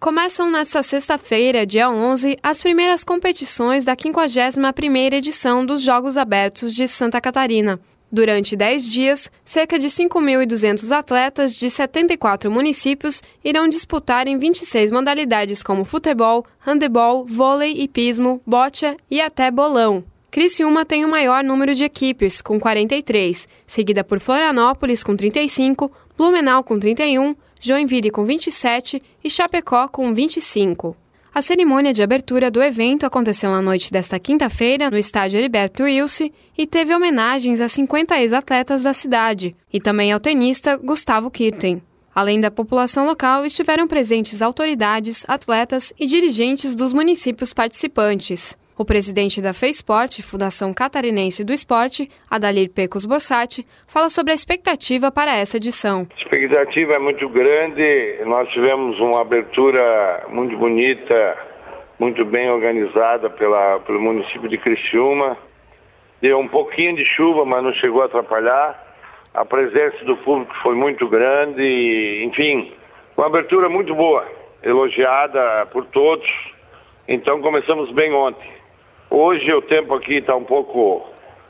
Começam nesta sexta-feira, dia 11, as primeiras competições da 51ª edição dos Jogos Abertos de Santa Catarina. Durante 10 dias, cerca de 5.200 atletas de 74 municípios irão disputar em 26 modalidades como futebol, handebol, vôlei, hipismo, boccia e até bolão. Criciúma tem o maior número de equipes, com 43, seguida por Florianópolis com 35, Blumenau com 31, Joinville com 27 e Chapecó com 25. A cerimônia de abertura do evento aconteceu na noite desta quinta-feira no estádio Heriberto Wilson e teve homenagens a 50 ex-atletas da cidade e também ao tenista Gustavo Kirten. Além da população local, estiveram presentes autoridades, atletas e dirigentes dos municípios participantes. O presidente da FEISPORT, Fundação Catarinense do Esporte, Adalir Pecos Borsatti, fala sobre a expectativa para essa edição. A expectativa é muito grande, nós tivemos uma abertura muito bonita, muito bem organizada pelo município de Criciúma. Deu um pouquinho de chuva, mas não chegou a atrapalhar. A presença do público foi muito grande, e, enfim, uma abertura muito boa, elogiada por todos. Então começamos bem ontem. Hoje o tempo aqui está um pouco...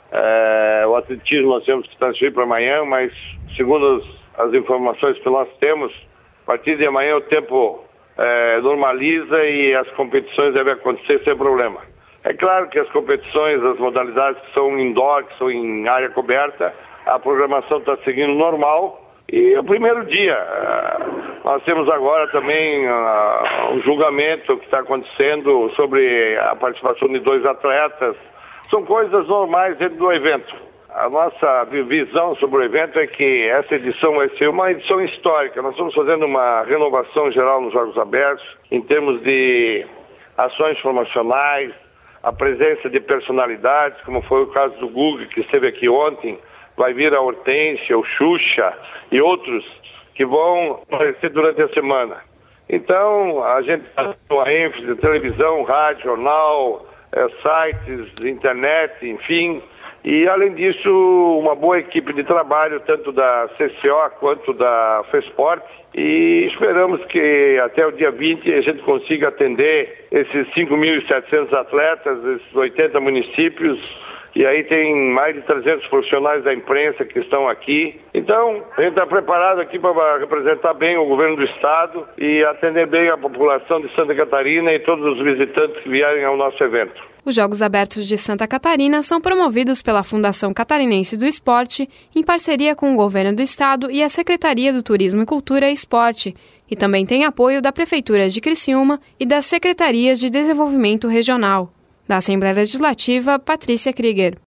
o atletismo nós temos que transferir para amanhã, mas segundo as informações que nós temos, a partir de amanhã o tempo normaliza e as competições devem acontecer sem problema. É claro que as competições, as modalidades que são indoor, que são em área coberta, a programação está seguindo normal. E o primeiro dia, nós temos agora também um julgamento que está acontecendo sobre a participação de 2 atletas. São coisas normais dentro do evento. A nossa visão sobre o evento é que essa edição vai ser uma edição histórica. Nós estamos fazendo uma renovação geral nos Jogos Abertos, em termos de ações promocionais, a presença de personalidades, como foi o caso do Guga, que esteve aqui ontem. Vai vir a Hortência, o Xuxa e outros que vão aparecer durante a semana. Então, a gente está com a ênfase de televisão, rádio, jornal, sites, internet, enfim. E, além disso, uma boa equipe de trabalho, tanto da CCO quanto da FEISPORT. E esperamos que até o dia 20 a gente consiga atender esses 5.700 atletas, esses 80 municípios. E aí tem mais de 300 profissionais da imprensa que estão aqui. Então, a gente está preparado aqui para representar bem o governo do estado e atender bem a população de Santa Catarina e todos os visitantes que vierem ao nosso evento. Os Jogos Abertos de Santa Catarina são promovidos pela Fundação Catarinense do Esporte, em parceria com o governo do estado e a Secretaria do Turismo e Cultura e Esporte, e também tem apoio da Prefeitura de Criciúma e das Secretarias de Desenvolvimento Regional. Da Assembleia Legislativa, Patrícia Krieger.